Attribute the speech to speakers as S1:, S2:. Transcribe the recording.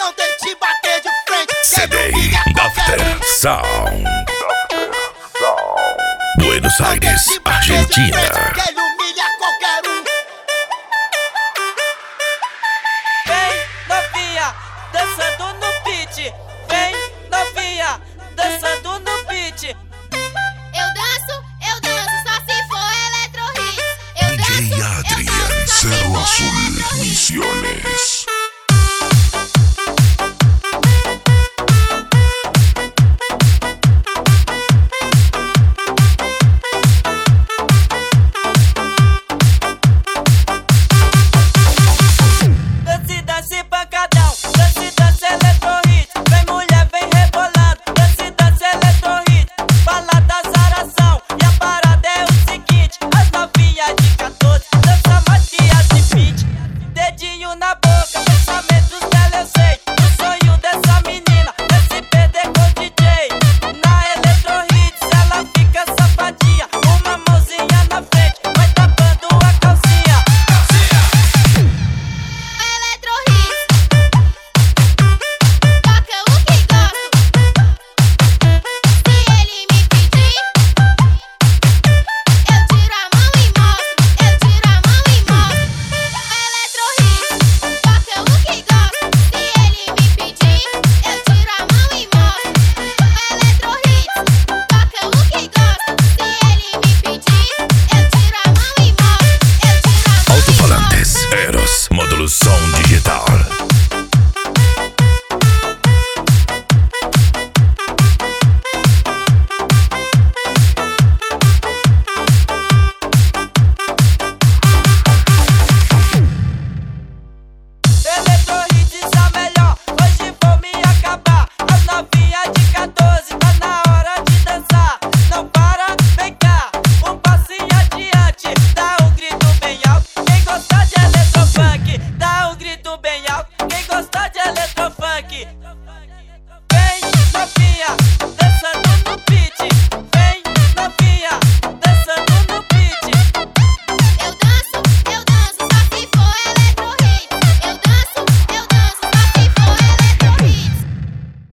S1: não tente bater de frente.
S2: CDI Dafter Sound, Buenos Aires, Argentina.
S1: Quem humilha qualquer um.
S3: Vem novinha, dançando no beat. Vem novinha, dançando no beat.
S4: Eu danço só se for electro hits.
S2: DJ Adrian, Cerro Azul, Misiones.
S3: Dance pancadão, dance electro hits. Vem mulher, vem rebolando, dance electro hits. Balada zaração, e a parada é o seguinte: as novinhas de 14 dança mais que as de 20. Dedinho na boca, pensamentos dela eu sei. O sonho dessa menina é se perder com o DJ. Na electro hits ela fica safadinha, uma mãozinha na frente, vai tapando a calcinha.
S4: Electro hits. Toca o que gosto. Se ele me pedir, eu tiro a mão e mostro. Eu tiro a mão e mostro. Electro hits. Toca o que gosto. Se ele me pedir, eu tiro a mão e mostro. Electro hits. Toca o que gosto. Se ele me pedir, eu tiro a mão e mostro. Eu tiro a mão e mostro.
S2: Alto-falantes, Eros, módulo som digital.
S3: Electro hits a melhor, hoje vou me acabar. As novinhas de 14, tá na hora de dançar. Não para, vem cá, um passinho adiante. Dá um grito bem alto, quem gosta de eletrofunk. Dá um grito bem alto, quem gosta de eletrofunk. Vem novinha,